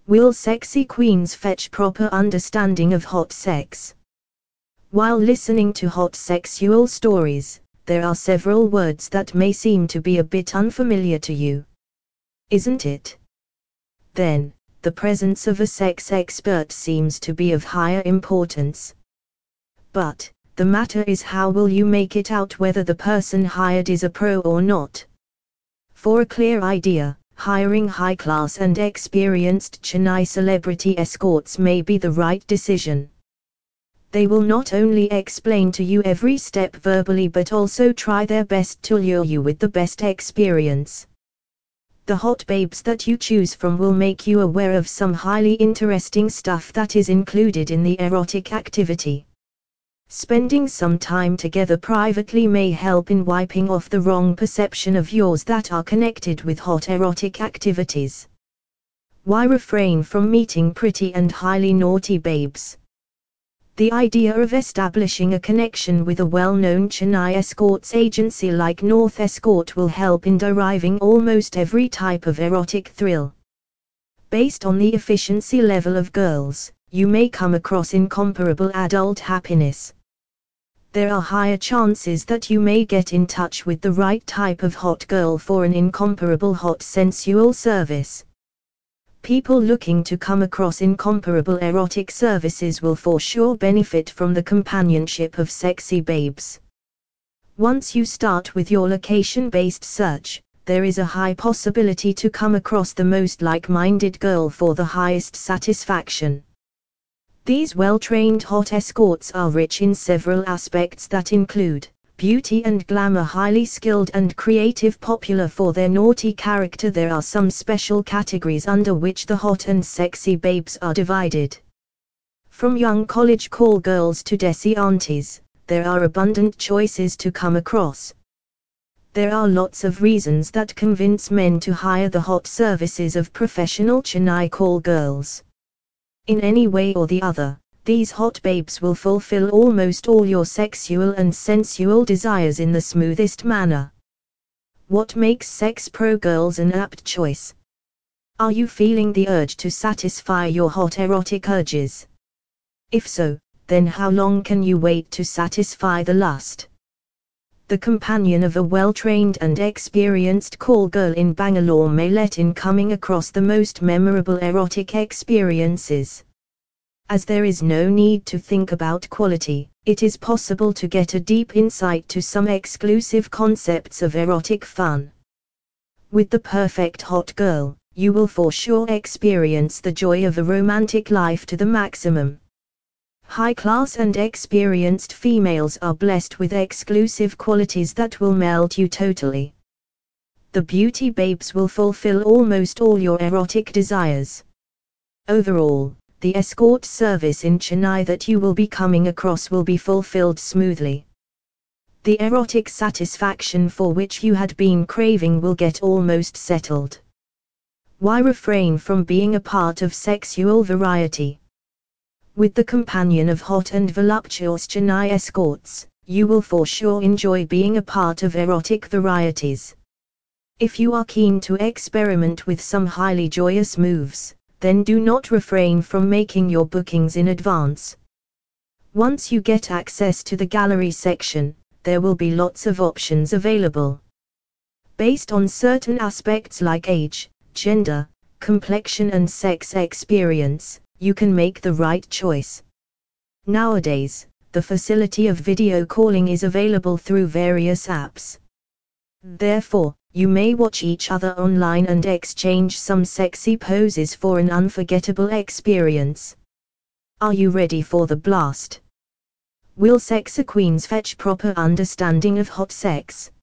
Will sexy queens fetch proper understanding of hot sex? While listening to hot sexual stories, there are several words that may seem to be a bit unfamiliar to you. Isn't it? Then, the presence of a sex expert seems to be of higher importance. But, the matter is, how will you make it out whether the person hired is a pro or not? For a clear idea, hiring high-class and experienced Chennai celebrity escorts may be the right decision. They will not only explain to you every step verbally but also try their best to lure you with the best experience. The hot babes that you choose from will make you aware of some highly interesting stuff that is included in the erotic activity. Spending some time together privately may help in wiping off the wrong perception of yours that are connected with hot erotic activities. Why refrain from meeting pretty and highly naughty babes? The idea of establishing a connection with a well-known Chennai escorts agency like North Escort will help in deriving almost every type of erotic thrill. Based on the efficiency level of girls, you may come across incomparable adult happiness. There are higher chances that you may get in touch with the right type of hot girl for an incomparable hot sensual service. People looking to come across incomparable erotic services will for sure benefit from the companionship of sexy babes. Once you start with your location-based search, there is a high possibility to come across the most like-minded girl for the highest satisfaction. These well-trained hot escorts are rich in several aspects that include beauty and glamour, highly skilled and creative, popular for their naughty character. There are some special categories under which the hot and sexy babes are divided. From young college call girls to desi aunties, there are abundant choices to come across. There are lots of reasons that convince men to hire the hot services of professional Chennai call girls. In any way or the other, these hot babes will fulfill almost all your sexual and sensual desires in the smoothest manner. What makes sex pro girls an apt choice? Are you feeling the urge to satisfy your hot erotic urges? If so, then how long can you wait to satisfy the lust? The companion of a well-trained and experienced call girl in Bangalore may let in coming across the most memorable erotic experiences. As there is no need to think about quality, it is possible to get a deep insight to some exclusive concepts of erotic fun. With the perfect hot girl, you will for sure experience the joy of a romantic life to the maximum. High-class and experienced females are blessed with exclusive qualities that will melt you totally. The beauty babes will fulfill almost all your erotic desires. Overall, the escort service in Chennai that you will be coming across will be fulfilled smoothly. The erotic satisfaction for which you had been craving will get almost settled. Why refrain from being a part of sexual variety? With the companion of hot and voluptuous Chennai escorts, you will for sure enjoy being a part of erotic varieties. If you are keen to experiment with some highly joyous moves, then do not refrain from making your bookings in advance. Once you get access to the gallery section, there will be lots of options available. Based on certain aspects like age, gender, complexion and sex experience, you can make the right choice. Nowadays, the facility of video calling is available through various apps. Therefore, you may watch each other online and exchange some sexy poses for an unforgettable experience. Are you ready for the blast? Will sexy queens fetch proper understanding of hot sex?